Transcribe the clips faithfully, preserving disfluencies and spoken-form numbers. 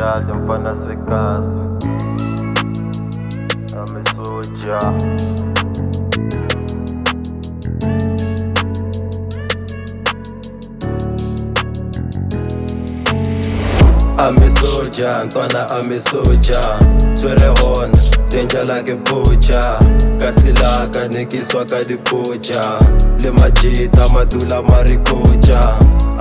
Jali mfana sekasi amesoja. Amesoja, ntwana amesoja. Twere hona, tenja like a pocha. Kasilaka, nekiswa kadipocha. Le majita, madula marikocha.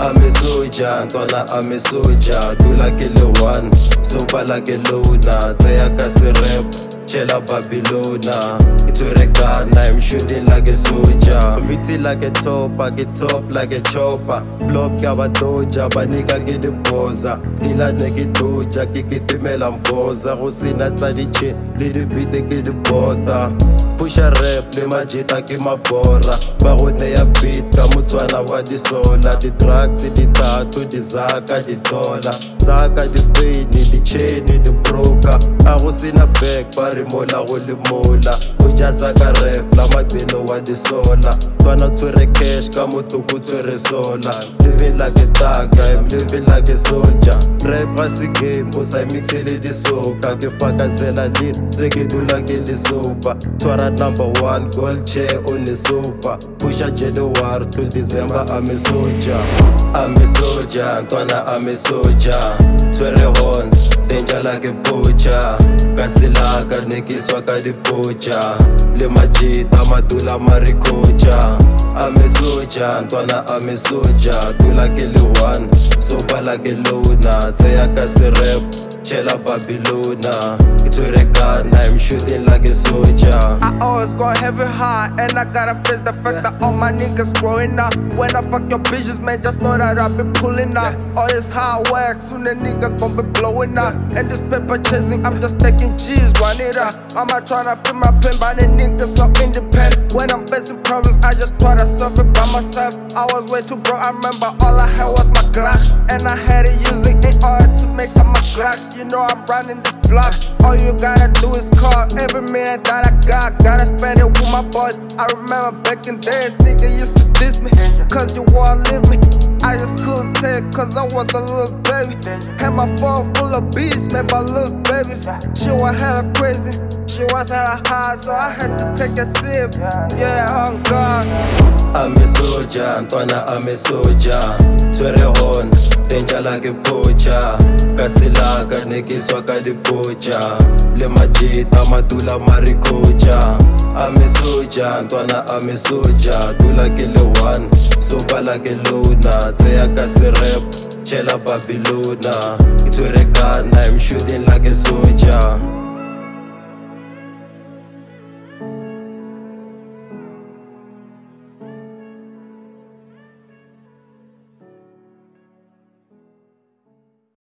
Amesoja, ntwana amesoja. Dula kile one, sopa like a loner. Zeya kasi rap, chela Babylona. Itwere Ghana, I'm shooting like a soldier. Viti like a top, I get top like a chopper. Blob kaba doja, banika gede poza. Dila negi doja, kikitimela mboza. Rusina tsadi chin, lidi bite gede bota. Pusha rap, le majita ki mabora. Barone ya beat, kamutswana wa di sola. Di drugs, di tatu, di zaka, di dola. Zaka, di fade, di chain, di broker. Arusina back, bari mola, roli mola. Uja zaka rap, la matino wa di sola. Twana twere cash, kamutuku twere sola. Living like a thug, I'm living like a soldier. Rap rasi game, usai mixele di soka. Kifaka zela lead, zeki dula gili sofa. Twara number one, gold chair on the sofa. Pusha January to December, I'm a soldier. I'm a soldier, ntwana I'm a soldier. Twere hon, tenja like a pocha. Kasilaka, nekiswa kadipocha. Le majita, madula marikocha. I'm a soldier, ntwana I'm a soldier. Dula kile one, sopa like a loner. Zeya kasi rap, chela Babylona. Itwere Ghana, I'm shooting like a soldier. I always go heavy high, and I gotta face the fact that all my niggas growing up. When I fuck your bitches, man, just know that I been pulling up. All this hard work, soon a nigga gon' be blowing up. And this paper chasing, I'm just taking G's, run it up. I'm not tryna feel my pain, but the niggas so independent. When I'm facing problems, I just try to solve it by myself. I was way too broke, I remember all I had was my Glock. And I had to use it in order to make some my Glocks. You know I'm running this block. All you gotta do is call every minute that I got. Gotta spend it with my boys. I remember back in days, nigga used to diss me, cause you won't leave me. I just couldn't take, cause I was a little baby. Had my phone full of beats, made by little babies. She was hella crazy, she was hella high, so I had to take a sip. Yeah, on God. I'm a soldier, ntwana I'm a soldier. Twere hona, tenja like a pocha. Kasilaka, nekiswa kadipocha. Le majita, madula marikocha. I'm a soldier, ntwana I'm a soldier. Dula kile one, sopa like a loner. Zeya kasi rap, chela Babylona. Itwere Ghana, I'm shooting like a soldier.